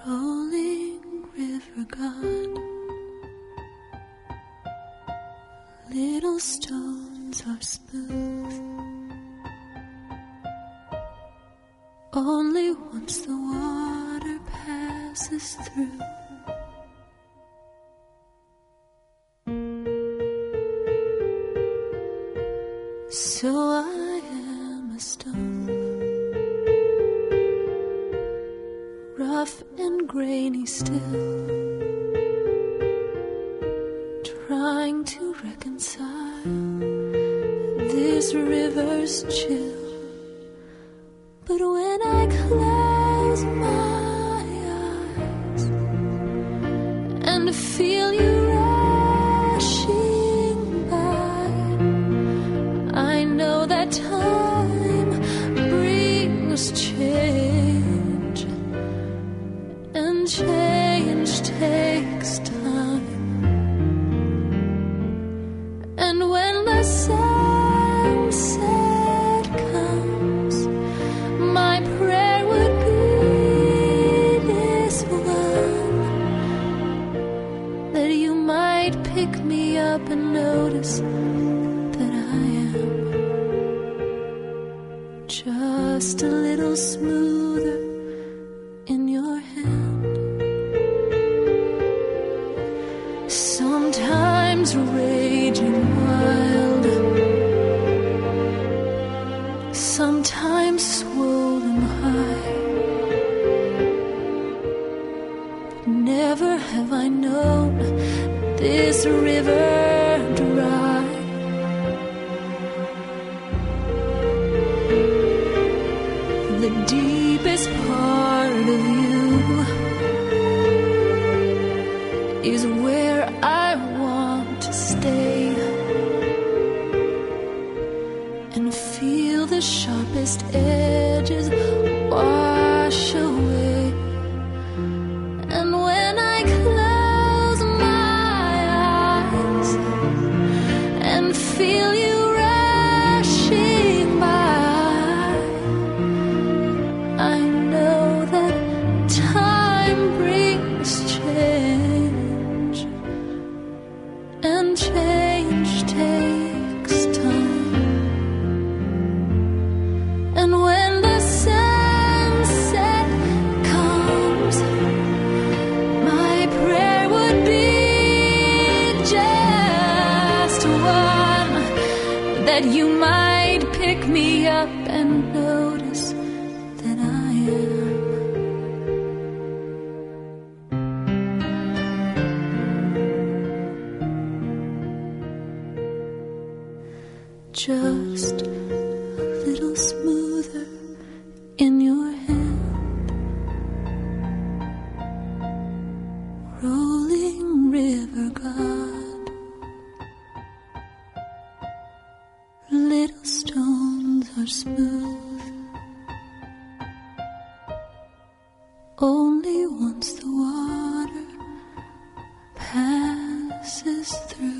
Rolling river God, little stones are smooth. Only once the water passes through. So I am a stone, rough and grainy still, trying to reconcile this river's chill. But when I close my eyes and feel you rushing by, I know that time brings change, and change takes time. And when the sunset comes, my prayer would be this one, that you might pick me up and notice that I am just a little smoother in your hand. Sometimes raging wild, sometimes swollen high, but never have I known this river dry. The deepest part of you is where I want to stay and feel the sharpest edges wash away. And when I close my eyes and feel you rushing by, I know that time brings change, and change takes time. And when the sunset comes, my prayer would be just one, that you might pick me up and notice that I am just a little smoother in your hand. Rolling river God, little stones are smooth. Only once the water passes through.